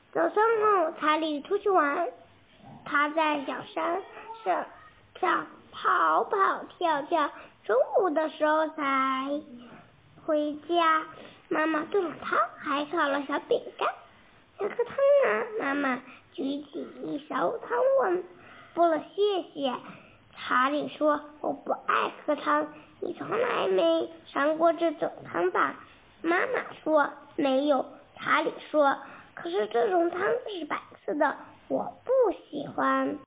早上后，查理出去玩，他在小山上跑跑跳跳，中午的时候才回家。妈妈炖了汤，还烤了小饼干。想喝汤啊？妈妈举起一勺汤问。不了，谢谢。查理说，我不爱喝汤，你从来没尝过这种汤吧？妈妈说，没有。查理说，可是这种汤是白色的，我不喜欢。